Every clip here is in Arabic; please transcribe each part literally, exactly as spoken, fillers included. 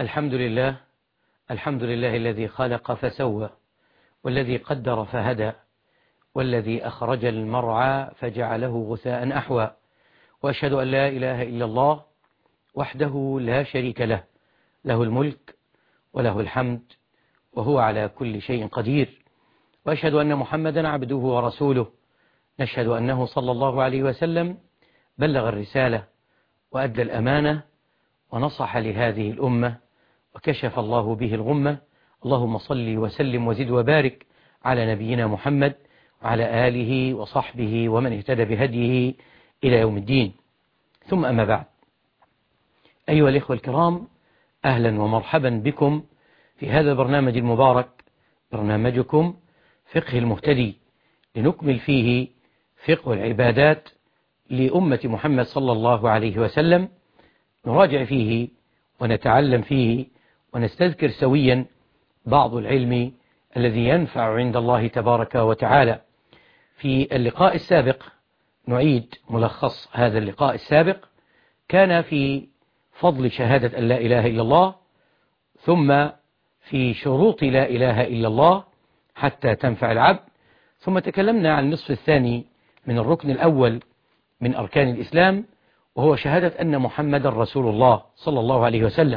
الحمد لله. الحمد لله الذي خلق فسوى، والذي قدر فهدى، والذي أخرج المرعى فجعله غثاء أحوى. وأشهد أن لا إله إلا الله وحده لا شريك له، له الملك وله الحمد وهو على كل شيء قدير. وأشهد أن محمدا عبده ورسوله، نشهد أنه صلى الله عليه وسلم بلغ الرسالة وأدى الأمانة ونصح لهذه الأمة وكشف الله به الغمة. اللهم صل وسلم وزد وبارك على نبينا محمد وعلى آله وصحبه ومن اهتدى بهديه إلى يوم الدين. ثم أما بعد، أيها الإخوة الكرام، أهلا ومرحبا بكم في هذا البرنامج المبارك، برنامجكم فقه المهتدي، لنكمل فيه فقه العبادات لأمة محمد صلى الله عليه وسلم، نراجع فيه ونتعلم فيه ونستذكر سويا بعض العلم الذي ينفع عند الله تبارك وتعالى. في اللقاء السابق نعيد ملخص هذا اللقاء السابق، كان في فضل شهادة أن لا إله إلا الله، ثم في شروط لا إله إلا الله حتى تنفع العبد، ثم تكلمنا عن النصف الثاني من الركن الأول من أركان الإسلام، وهو شهادة أن محمد رسول الله صلى الله عليه وسلم.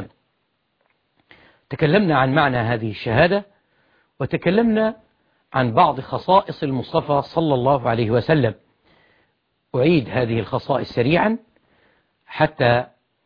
تكلمنا عن معنى هذه الشهادة، وتكلمنا عن بعض خصائص المصطفى صلى الله عليه وسلم. أعيد هذه الخصائص سريعا حتى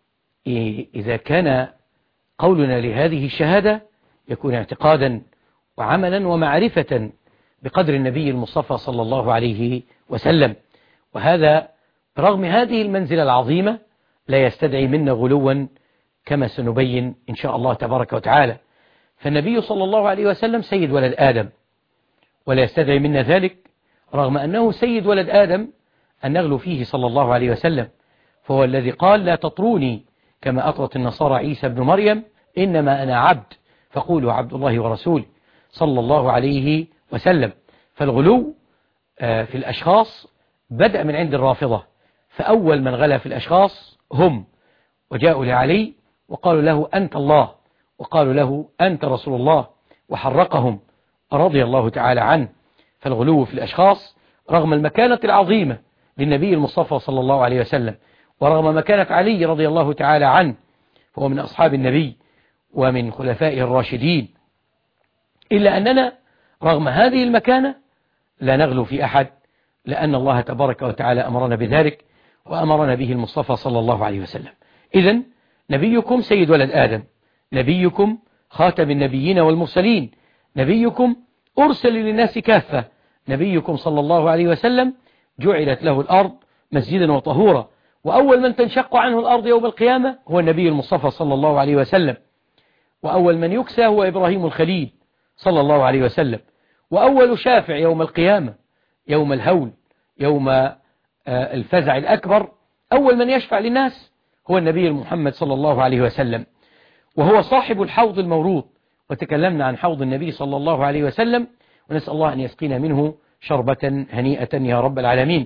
إذا كان قولنا لهذه الشهادة يكون اعتقادا وعملا ومعرفة بقدر النبي المصطفى صلى الله عليه وسلم. وهذا برغم هذه المنزلة العظيمة لا يستدعي منا غلوا، كما سنبين إن شاء الله تبارك وتعالى. فالنبي صلى الله عليه وسلم سيد ولد آدم، ولا يستدعي منا ذلك رغم أنه سيد ولد آدم أن نغلو فيه صلى الله عليه وسلم. فهو الذي قال: لا تطروني كما أطرت النصارى عيسى بن مريم، إنما أنا عبد فقولوا عبد الله ورسوله صلى الله عليه وسلم. فالغلو في الأشخاص بدأ من عند الرافضة، فأول من غلا في الأشخاص هم، وجاءوا لعلي وقالوا له أنت الله، وقالوا له أنت رسول الله، وحرقهم رضي الله تعالى عنه. فالغلو في الأشخاص رغم المكانة العظيمة للنبي المصطفى صلى الله عليه وسلم، ورغم مكانة علي رضي الله تعالى عنه، فهو من أصحاب النبي ومن خلفائه الراشدين، إلا أننا رغم هذه المكانة لا نغلو في أحد، لأن الله تبارك وتعالى أمرنا بذلك، وأمرنا به المصطفى صلى الله عليه وسلم. إذن نبيكم سيد ولد آدم، نبيكم خاتم النبيين والمرسلين، نبيكم أرسل للناس كافة، نبيكم صلى الله عليه وسلم جعلت له الأرض مسجدا وطهورا، وأول من تنشق عنه الأرض يوم القيامة هو النبي المصطفى صلى الله عليه وسلم، وأول من يكسى هو إبراهيم الخليل صلى الله عليه وسلم، وأول شافع يوم القيامة يوم الهول يوم الفزع الأكبر، أول من يشفع للناس هو النبي محمد صلى الله عليه وسلم، وهو صاحب الحوض المورود. وتكلمنا عن حوض النبي صلى الله عليه وسلم، ونسأل الله أن يسقينا منه شربة هنيئة يا رب العالمين.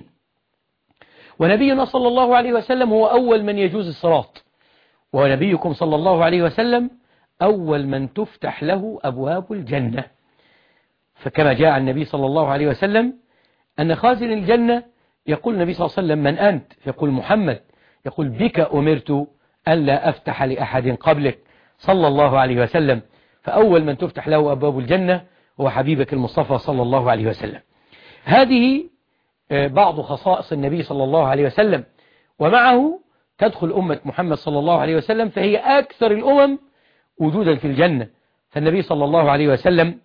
ونبينا صلى الله عليه وسلم هو أول من يجوز الصراط، ونبيكم صلى الله عليه وسلم أول من تفتح له أبواب الجنة. فكما جاء النبي صلى الله عليه وسلم أن خازن الجنة يقول النبي صلى الله عليه وسلم: من أنت؟ يقول: محمد. يقول: بك أمرت ألا أفتح لأحد قبلك صلى الله عليه وسلم. فأول من تفتح له أبواب الجنة هو حبيبك المصطفى صلى الله عليه وسلم. هذه بعض خصائص النبي صلى الله عليه وسلم، ومعه تدخل أمة محمد صلى الله عليه وسلم، فهي أكثر الأمم وجودا في الجنة. فالنبي صلى الله عليه وسلم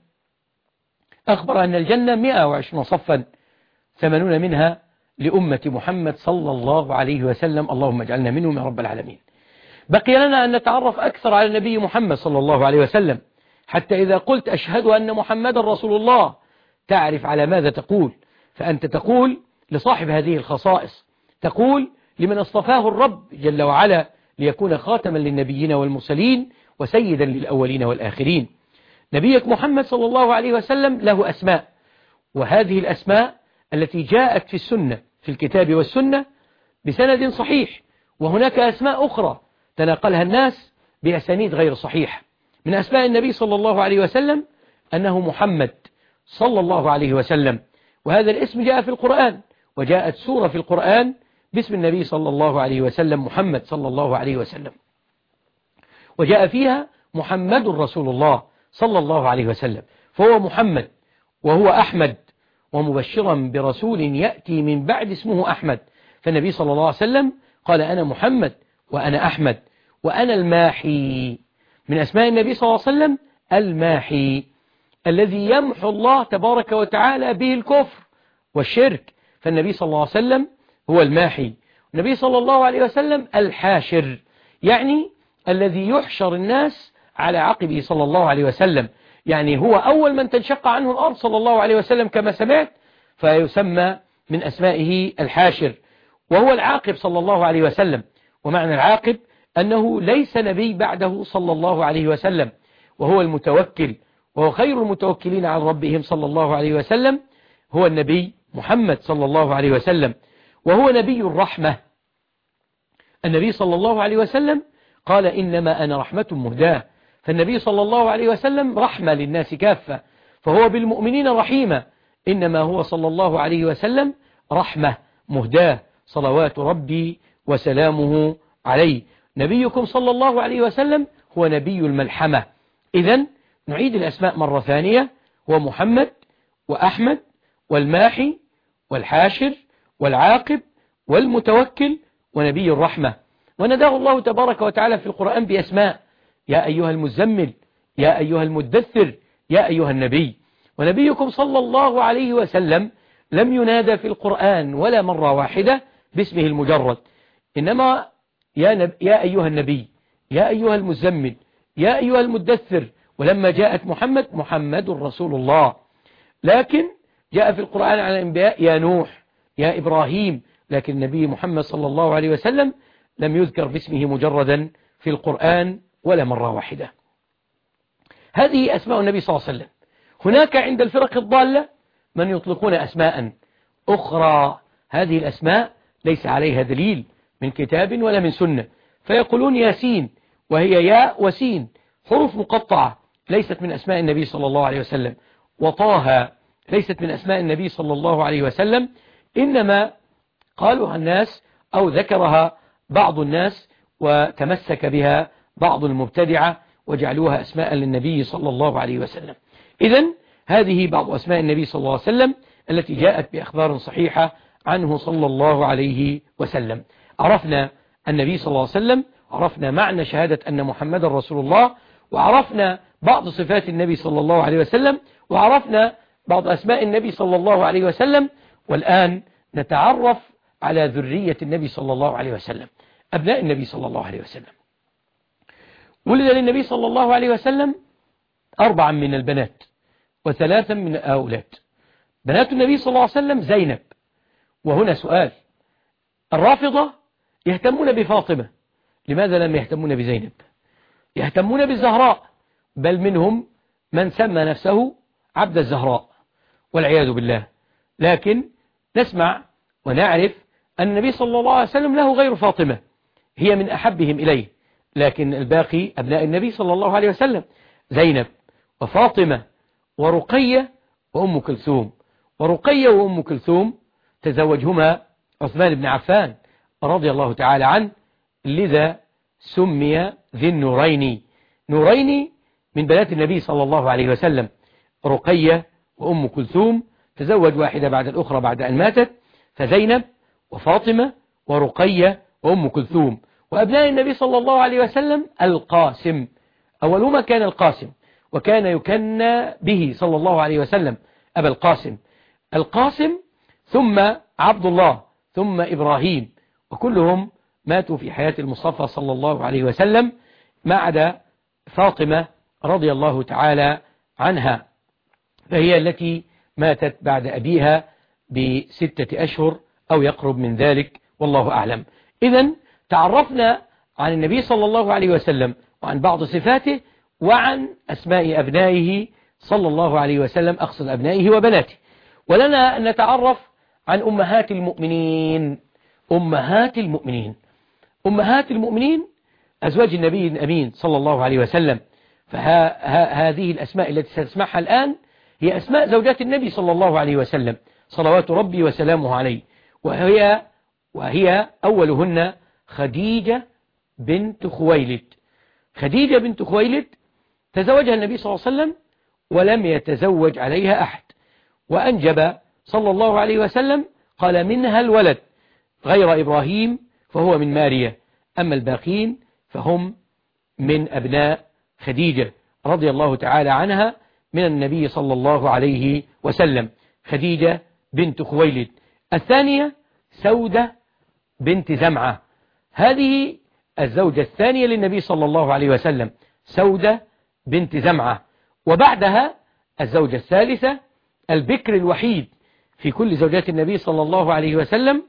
أخبر أن الجنة مئة وعشرين صفا، ثمانون منها لأمة محمد صلى الله عليه وسلم، اللهم اجعلنا منهم يا رب العالمين. بقي لنا أن نتعرف أكثر على النبي محمد صلى الله عليه وسلم، حتى إذا قلت أشهد أن محمد رسول الله تعرف على ماذا تقول. فأنت تقول لصاحب هذه الخصائص، تقول لمن اصطفاه الرب جل وعلا ليكون خاتما للنبيين والمرسلين وسيدا للأولين والآخرين. نبيك محمد صلى الله عليه وسلم له أسماء، وهذه الأسماء التي جاءت في السنة في الكتاب والسنة بسند صحيح، وهناك أسماء أخرى تناقلها الناس بأسانيد غير صحيحة. من أسماء النبي صلى الله عليه وسلم أنه محمد صلى الله عليه وسلم، وهذا الاسم جاء في القرآن، وجاءت سورة في القرآن باسم النبي صلى الله عليه وسلم محمد صلى الله عليه وسلم، وجاء فيها محمد رسول الله صلى الله عليه وسلم، فهو محمد وهو أحمد، ومبشرا برسول يأتي من بعد اسمه أحمد. فالنبي صلى الله عليه وسلم قال أنا محمد وأنا أحمد وأنا الماحي. من أسماء النبي صلى الله عليه وسلم الماحي، الذي يمحو الله تبارك وتعالى به الكفر والشرك، فالنبي صلى الله عليه وسلم هو الماحي. النبي صلى الله عليه وسلم الحاشر، يعني الذي يحشر الناس على عقبه صلى الله عليه وسلم، يعني هو أول من تنشق عنه الأرض صلى الله عليه وسلم كما سمعت، فيسمى من أسمائه الحاشر. وهو العاقب صلى الله عليه وسلم، ومعنى العاقب أنه ليس نبي بعده صلى الله عليه وسلم، وهو المتوكل، وهو خير المتوكلين عن ربهم صلى الله عليه وسلم هو النبي محمد صلى الله عليه وسلم، وهو نبي الرحمة. النبي صلى الله عليه وسلم قال إنما أنا رحمة مهداة، فالنبي صلى الله عليه وسلم رحمة للناس كافة، فهو بالمؤمنين رحيمة، إنما هو صلى الله عليه وسلم رحمة مهداة، صلوات ربي وسلامه عليه. نبيكم صلى الله عليه وسلم هو نبي الملحمة. إذن نعيد الأسماء مرة ثانية، هو محمد وأحمد والماحي والحاشر والعاقب والمتوكل ونبي الرحمة. ونداه الله تبارك وتعالى في القرآن بأسماء: يا أيها المزمل، يا أيها المدثر، يا أيها النبي. ونبيكم صلى الله عليه وسلم لم ينادى في القرآن ولا مرة واحدة باسمه المجرد، إنما يا, نب... يا أيها النبي، يا أيها المزمل، يا أيها المدثر. ولما جاءت محمد، محمد رسول الله. لكن جاء في القرآن على الأنبياء يا نوح، يا إبراهيم، لكن النبي محمد صلى الله عليه وسلم لم يذكر باسمه مجردا في القرآن ولا مرة واحدة. هذه أسماء النبي صلى الله عليه وسلم. هناك عند الفرق الضالة من يطلقون أسماء أخرى، هذه الأسماء ليس عليها دليل من كتاب ولا من سنة، فيقولون ياسين، وهي ياء وسين، حروف مقطعة، ليست من أسماء النبي صلى الله عليه وسلم. وطه ليست من أسماء النبي صلى الله عليه وسلم، إنما قالها الناس أو ذكرها بعض الناس وتمسك بها بعض المبتدعة وجعلوها أسماء للنبي صلى الله عليه وسلم. إذن هذه بعض أسماء النبي صلى الله عليه وسلم التي جاءت بأخبار صحيحة عنه صلى الله عليه وسلم. عرفنا النبي صلى الله عليه وسلم، عرفنا معنى شهادة أن محمد رسول الله، وعرفنا بعض صفات النبي صلى الله عليه وسلم، وعرفنا بعض أسماء النبي صلى الله عليه وسلم. والآن نتعرف على ذرية النبي صلى الله عليه وسلم، أبناء النبي صلى الله عليه وسلم. ولد للنبي صلى الله عليه وسلم أربعا من البنات وثلاثا من الأولاد. بنات النبي صلى الله عليه وسلم زينب. وهنا سؤال: الرافضة يهتمون بفاطمة، لماذا لم يهتمون بزينب؟ يهتمون بالزهراء، بل منهم من سمى نفسه عبد الزهراء والعياذ بالله. لكن نسمع ونعرف أن النبي صلى الله عليه وسلم له غير فاطمة، هي من أحبهم إليه، لكن الباقي أبناء النبي صلى الله عليه وسلم: زينب وفاطمة ورقية وأم كلثوم. ورقية وأم كلثوم تزوجهما عثمان بن عفان رضي الله تعالى عنه، لذا سمي ذي النورين. نورين من بنات النبي صلى الله عليه وسلم، رقية وأم كلثوم، تزوج واحدة بعد الأخرى بعد أن ماتت، فزينب وفاطمة ورقية وأم كلثوم. وأبناء النبي صلى الله عليه وسلم القاسم، أولهما كان القاسم، وكان يكنى به صلى الله عليه وسلم أبا القاسم. القاسم ثم عبد الله ثم إبراهيم، وكلهم ماتوا في حياة المصطفى صلى الله عليه وسلم، ما عدا فاطمة رضي الله تعالى عنها، فهي التي ماتت بعد أبيها بستة أشهر أو يقرب من ذلك، والله أعلم. إذن تعرفنا عن النبي صلى الله عليه وسلم وعن بعض صفاته وعن أسماء أبنائه صلى الله عليه وسلم، أقصد أبنائه وبناته. ولنا أن نتعرف عن أمهات المؤمنين. أمهات المؤمنين أمهات المؤمنين أزواج النبي الأمين صلى الله عليه وسلم. فهذه الأسماء التي ستسمعها الآن هي أسماء زوجات النبي صلى الله عليه وسلم صلوات ربي وسلامه عليه، وهي, وهي أولهن خديجة بنت خويلد. خديجة بنت خويلد تزوجها النبي صلى الله عليه وسلم ولم يتزوج عليها أحد، وأنجب صلى الله عليه وسلم قال منها الولد غير إبراهيم فهو من ماريا، أما الباقين فهم من أبناء خديجة رضي الله تعالى عنها من النبي صلى الله عليه وسلم. خديجة بنت خويلد. الثانية سودة بنت زمعة، هذه الزوجة الثانية للنبي صلى الله عليه وسلم، سودة بنت زمعة. وبعدها الزوجة الثالثة البكر الوحيد في كل زوجات النبي صلى الله عليه وسلم،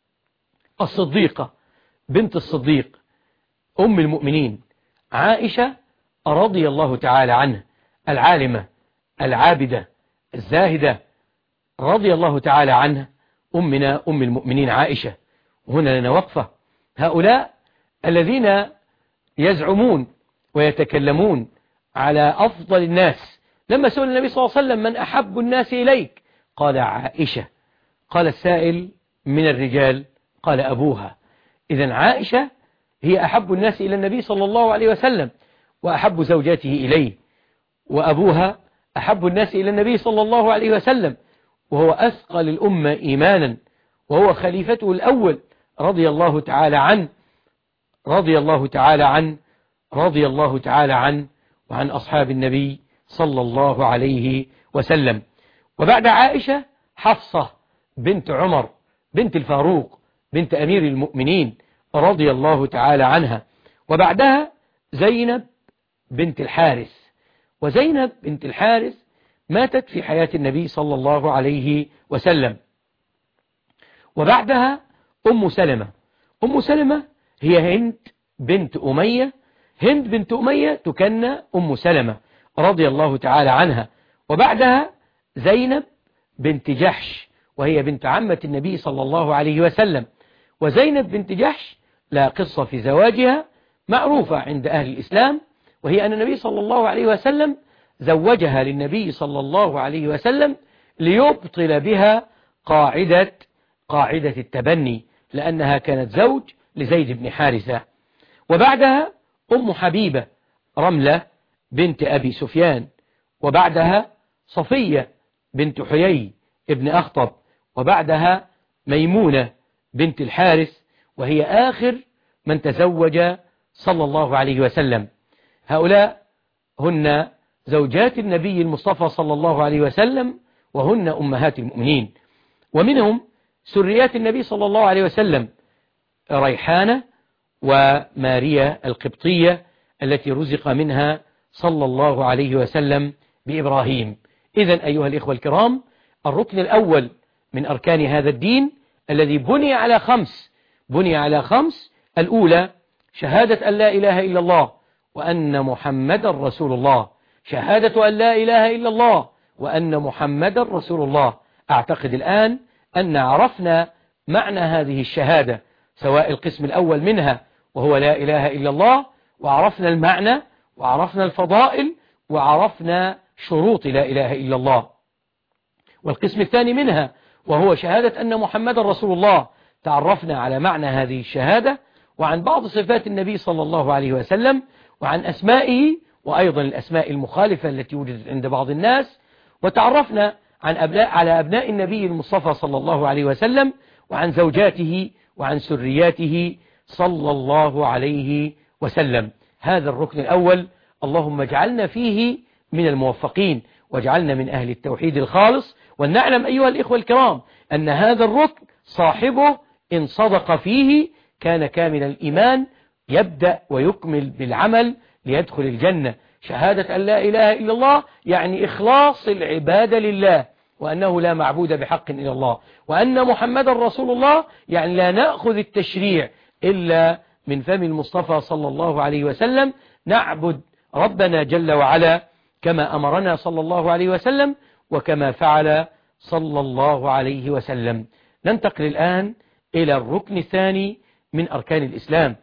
الصديقة بنت الصديق أم المؤمنين عائشة رضي الله تعالى عنها، العالمة العابدة الزاهدة رضي الله تعالى عنها، أمنا أم المؤمنين عائشة. وهنا لنا وقفة. هؤلاء الذين يزعمون ويتكلمون على أفضل الناس، لما سئل النبي صلى الله عليه وسلم من أحب الناس إليك قال عائشة، قال السائل من الرجال قال أبوها. إذن عائشة هي أحب الناس إلى النبي صلى الله عليه وسلم وأحب زوجاته إليه، وأبوها أحب الناس إلى النبي صلى الله عليه وسلم، وهو أثقل الأمة إيمانا، وهو خليفته الأول رضي الله تعالى عنه رضي الله تعالى عنه رضي الله تعالى عنه وعن أصحاب النبي صلى الله عليه وسلم. وبعد عائشة حفصة بنت عمر بنت الفاروق بنت أمير المؤمنين رضي الله تعالى عنها. وبعدها زينب بنت الحارث، وزينب بنت الحارث ماتت في حياة النبي صلى الله عليه وسلم. وبعدها أم سلمة. أم سلمة هي هند بنت أمية، هند بنت أمية تكنى أم سلمة رضي الله تعالى عنها. وبعدها زينب بنت جحش، وهي بنت عمة النبي صلى الله عليه وسلم. وزينب بنت جحش لا قصة في زواجها معروفة عند أهل الإسلام، وهي أن النبي صلى الله عليه وسلم زوجها للنبي صلى الله عليه وسلم ليبطل بها قاعدة قاعدة التبني، لأنها كانت زوج لزيد بن حارثة. وبعدها أم حبيبة رملة بنت أبي سفيان. وبعدها صفية بنت حيي ابن أخطب. وبعدها ميمونة بنت الحارث، وهي آخر من تزوج صلى الله عليه وسلم. هؤلاء هن زوجات النبي المصطفى صلى الله عليه وسلم، وهن أمهات المؤمنين. ومنهم سريات النبي صلى الله عليه وسلم ريحانة وماريا القبطية التي رزق منها صلى الله عليه وسلم بإبراهيم. إذن أيها الإخوة الكرام، الركن الأول من أركان هذا الدين الذي بني على خمس بني على خمس الأولى شهادة أن لا إله إلا الله وأن محمد رسول الله. شهادة أن لا إله إلا الله وأن محمد رسول الله. أعتقد الآن أن عرفنا معنى هذه الشهادة، سواء القسم الأول منها وهو لا إله إلا الله، وعرفنا المعنى وعرفنا الفضائل وعرفنا شروط لا إله إلا الله. والقسم الثاني منها وهو شهادة أن محمد رسول الله، تعرفنا على معنى هذه الشهادة وعن بعض صفات النبي صلى الله عليه وسلم وعن أسمائه، وأيضا الأسماء المخالفة التي وجدت عند بعض الناس، وتعرفنا عن أبناء على أبناء النبي المصطفى صلى الله عليه وسلم وعن زوجاته وعن سرياته صلى الله عليه وسلم. هذا الركن الأول، اللهم اجعلنا فيه من الموفقين واجعلنا من أهل التوحيد الخالص. ونعلم أيها الإخوة الكرام أن هذا الركن صاحبه إن صدق فيه كان كامل الإيمان، يبدأ ويكمل بالعمل ليدخل الجنة. شهادة أن لا إله إلا الله يعني إخلاص العبادة لله، وأنه لا معبود بحق إلا الله، وأن محمد رسول الله يعني لا نأخذ التشريع إلا من فم المصطفى صلى الله عليه وسلم، نعبد ربنا جل وعلا كما أمرنا صلى الله عليه وسلم وكما فعل صلى الله عليه وسلم. ننتقل الآن إلى الركن الثاني من أركان الإسلام.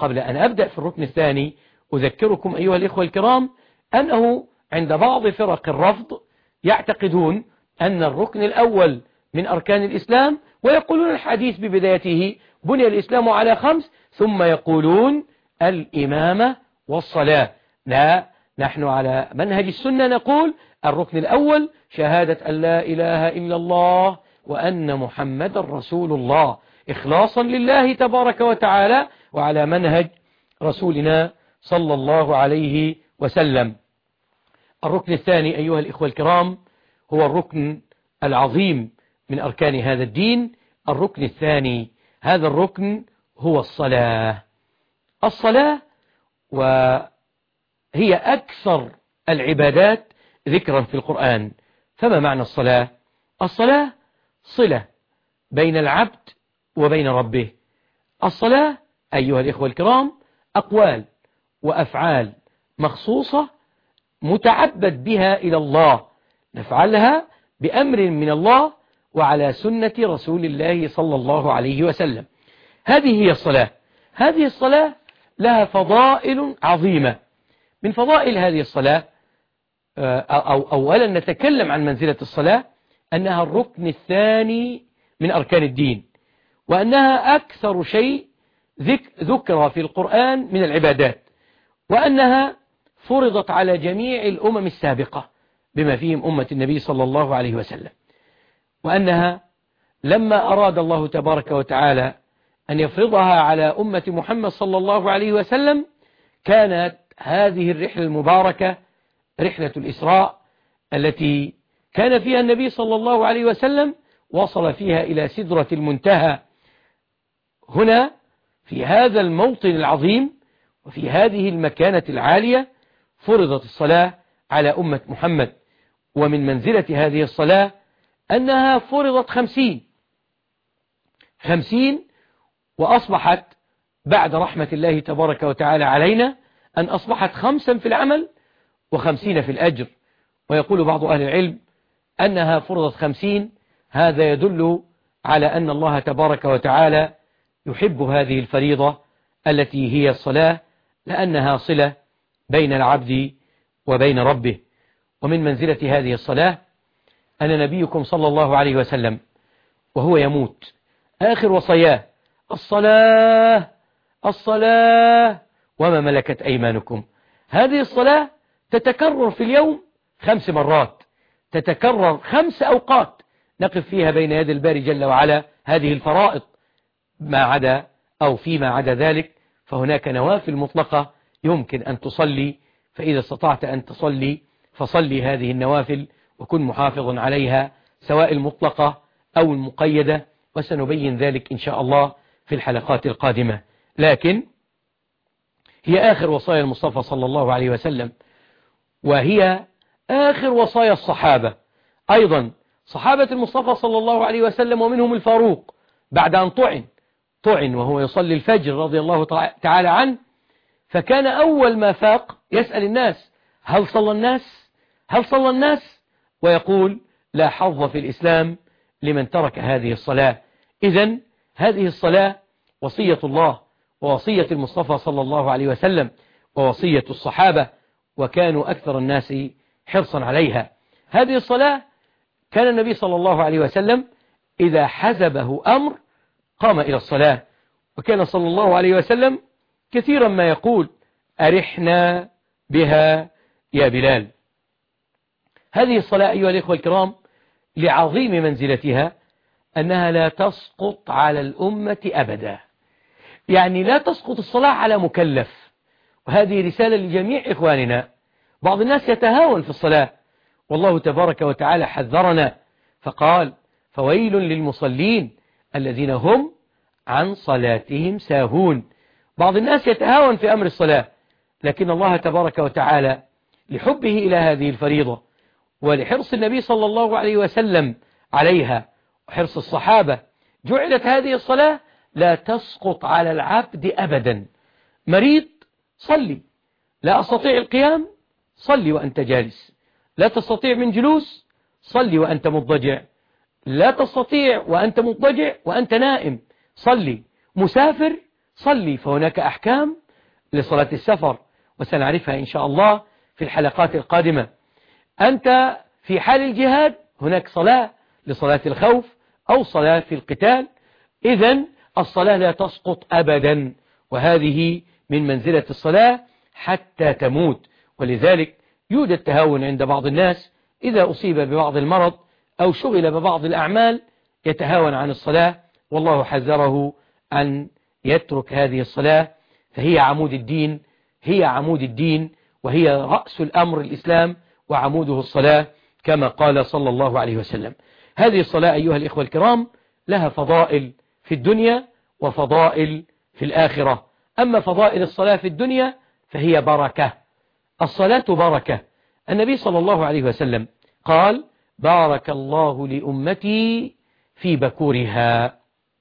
قبل أن أبدأ في الركن الثاني أذكركم أيها الإخوة الكرام أنه عند بعض فرق الرفض يعتقدون أن الركن الأول من أركان الإسلام، ويقولون الحديث ببدايته بني الإسلام على خمس، ثم يقولون الإمامة والصلاة. لا، نحن على منهج السنة نقول الركن الأول شهادة أن لا إله إلا الله وأن محمد رسول الله، إخلاصا لله تبارك وتعالى وعلى منهج رسولنا صلى الله عليه وسلم. الركن الثاني أيها الإخوة الكرام هو الركن العظيم من أركان هذا الدين. الركن الثاني هذا الركن هو الصلاة. الصلاة وهي أكثر العبادات ذكرا في القرآن. فما معنى الصلاة؟ الصلاة صلة بين العبد وبين ربه. الصلاة أيها الإخوة الكرام أقوال وأفعال مخصوصة متعبد بها إلى الله، نفعلها بأمر من الله وعلى سنة رسول الله صلى الله عليه وسلم. هذه هي الصلاة. هذه الصلاة لها فضائل عظيمة. من فضائل هذه الصلاة أو أولا نتكلم عن منزلة الصلاة، أنها الركن الثاني من أركان الدين، وأنها أكثر شيء ذكر في القرآن من العبادات، وأنها فرضت على جميع الأمم السابقة بما فيهم أمة النبي صلى الله عليه وسلم، وأنها لما أراد الله تبارك وتعالى أن يفرضها على أمة محمد صلى الله عليه وسلم كانت هذه الرحلة المباركة رحلة الإسراء التي كان فيها النبي صلى الله عليه وسلم وصل فيها إلى سدرة المنتهى. هنا في هذا الموطن العظيم وفي هذه المكانة العالية فرضت الصلاة على أمة محمد. ومن منزلة هذه الصلاة أنها فرضت خمسين خمسين وأصبحت بعد رحمة الله تبارك وتعالى علينا أن أصبحت خمسا في العمل وخمسين في الأجر. ويقول بعض أهل العلم أنها فرضت خمسين، هذا يدل على أن الله تبارك وتعالى يحب هذه الفريضة التي هي الصلاة، لأنها صلة بين العبد وبين ربه. ومن منزلة هذه الصلاة أن نبيكم صلى الله عليه وسلم وهو يموت آخر وصاياه الصلاة الصلاة وما ملكت أيمانكم. هذه الصلاة تتكرر في اليوم خمس مرات، تتكرر خمس أوقات نقف فيها بين يد الباري جل وعلا هذه الفرائض. ما عدا أو فيما عدا ذلك فهناك نوافل مطلقة يمكن أن تصلي، فإذا استطعت أن تصلي فصلي هذه النوافل وكن محافظ عليها سواء المطلقة أو المقيدة، وسنبين ذلك إن شاء الله في الحلقات القادمة. لكن هي آخر وصايا المصطفى صلى الله عليه وسلم، وهي آخر وصايا الصحابة أيضا، صحابة المصطفى صلى الله عليه وسلم، ومنهم الفاروق بعد أن طعن طعن وهو يصلي الفجر رضي الله تعالى عنه، فكان أول ما فاق يسأل الناس هل صلى الناس هل صلى الناس ويقول لا حظ في الإسلام لمن ترك هذه الصلاة. إذن هذه الصلاة وصية الله ووصية المصطفى صلى الله عليه وسلم ووصية الصحابة، وكانوا أكثر الناس حرصا عليها. هذه الصلاة كان النبي صلى الله عليه وسلم إذا حزبه أمر قام إلى الصلاة، وكان صلى الله عليه وسلم كثيرا ما يقول أرحنا بها يا بلال. هذه الصلاة أيها الإخوة الكرام لعظيم منزلتها أنها لا تسقط على الأمة أبدا، يعني لا تسقط الصلاة على مكلف. وهذه رسالة لجميع إخواننا. بعض الناس يتهاون في الصلاة، والله تبارك وتعالى حذرنا فقال فويل للمصلين الذين هم عن صلاتهم ساهون. بعض الناس يتهاون في أمر الصلاة، لكن الله تبارك وتعالى لحبه إلى هذه الفريضة ولحرص النبي صلى الله عليه وسلم عليها وحرص الصحابة جعلت هذه الصلاة لا تسقط على العبد أبدا. مريض صلي، لا أستطيع القيام صلي وأنت جالس، لا تستطيع من جلوس صلي وأنت مضطجع، لا تستطيع وأنت مضطجع وأنت نائم صلي، مسافر صلي، فهناك أحكام لصلاة السفر وسنعرفها إن شاء الله في الحلقات القادمة. أنت في حال الجهاد هناك صلاة لصلاة الخوف أو صلاة في القتال، إذن الصلاة لا تسقط أبدا، وهذه من منزلة الصلاة حتى تموت. ولذلك يوجد تهاون عند بعض الناس إذا أصيب ببعض المرض أو شغل ببعض الأعمال يتهاون عن الصلاة، والله حذره أن يترك هذه الصلاة، فهي عمود الدين، هي عمود الدين وهي رأس الأمر الإسلام وعموده الصلاة كما قال صلى الله عليه وسلم. هذه الصلاة أيها الإخوة الكرام لها فضائل في الدنيا وفضائل في الآخرة. أما فضائل الصلاة في الدنيا فهي بركة، الصلاة بركة. النبي صلى الله عليه وسلم قال: بارك الله لأمتي في بكورها.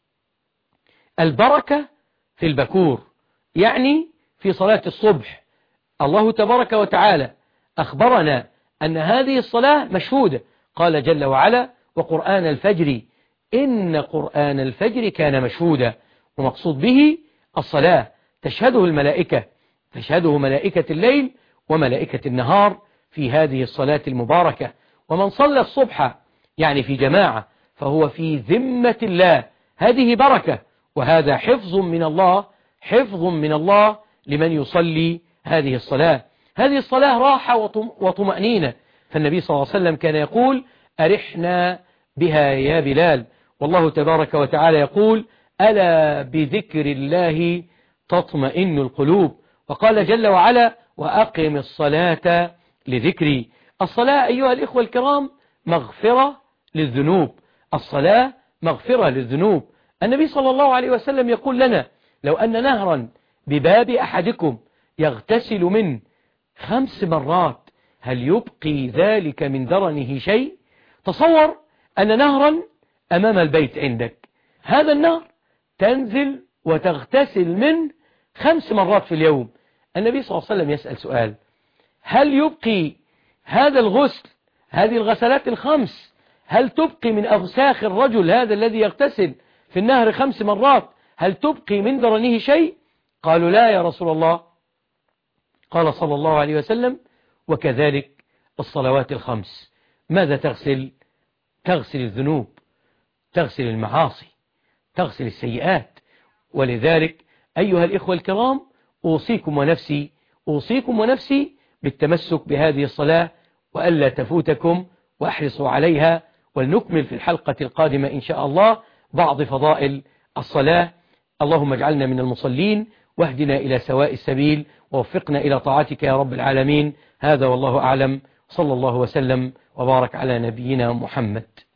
البركة في البكور يعني في صلاة الصبح. الله تبارك وتعالى أخبرنا أن هذه الصلاة مشهودة، قال جل وعلا: وقرآن الفجر إن قرآن الفجر كان مشهودا. ومقصود به الصلاة تشهده الملائكة، تشهده ملائكة الليل وملائكة النهار في هذه الصلاة المباركة. ومن صلى الصبح يعني في جماعة فهو في ذمة الله، هذه بركة وهذا حفظ من الله، حفظ من الله لمن يصلي هذه الصلاة. هذه الصلاة راحة وطمأنينة، فالنبي صلى الله عليه وسلم كان يقول: أرحنا بها يا بلال. والله تبارك وتعالى يقول: ألا بذكر الله تطمئن القلوب. وقال جل وعلا: وأقم الصلاة لذكري. الصلاة أيها الإخوة الكرام مغفرة للذنوب، الصلاة مغفرة للذنوب. النبي صلى الله عليه وسلم يقول لنا: لو أن نهرا بباب أحدكم يغتسل منه خمس مرات هل يبقي ذلك من درنه شيء؟ تصور أن نهرا أمام البيت عندك، هذا النهر تنزل وتغتسل منه خمس مرات في اليوم. النبي صلى الله عليه وسلم يسأل سؤال: هل يبقي هذا الغسل، هذه الغسلات الخمس، هل تبقي من أوساخ الرجل هذا الذي يغتسل في النهر خمس مرات، هل تبقي من درنه شيء؟ قالوا: لا يا رسول الله. قال صلى الله عليه وسلم: وكذلك الصلوات الخمس. ماذا تغسل؟ تغسل الذنوب، تغسل المعاصي، تغسل السيئات. ولذلك أيها الإخوة الكرام أوصيكم ونفسي أوصيكم ونفسي بالتمسك بهذه الصلاة وألا تفوتكم، وأحرصوا عليها. ولنكمل في الحلقة القادمة إن شاء الله بعض فضائل الصلاة. اللهم اجعلنا من المصلين، واهدنا إلى سواء السبيل، ووفقنا إلى طاعتك يا رب العالمين. هذا والله أعلم، صلى الله وسلم وبارك على نبينا محمد.